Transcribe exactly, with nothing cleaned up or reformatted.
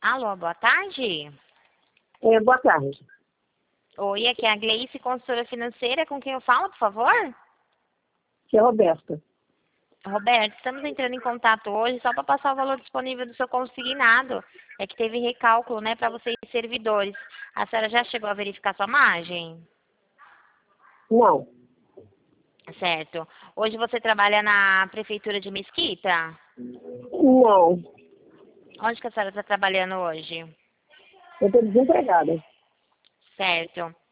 Alô, boa tarde. É, boa tarde. Oi, aqui é a Gleice, consultora financeira. Com quem eu falo, por favor? Que é Roberta. Roberto, estamos entrando em contato hoje só para passar o valor disponível do seu consignado. É que teve recálculo, né, para vocês servidores. A senhora já chegou a verificar sua margem? Não, Certo. Hoje você trabalha na prefeitura de Mesquita? não. Onde que a senhora está trabalhando hoje? Eu estou desempregada. Certo.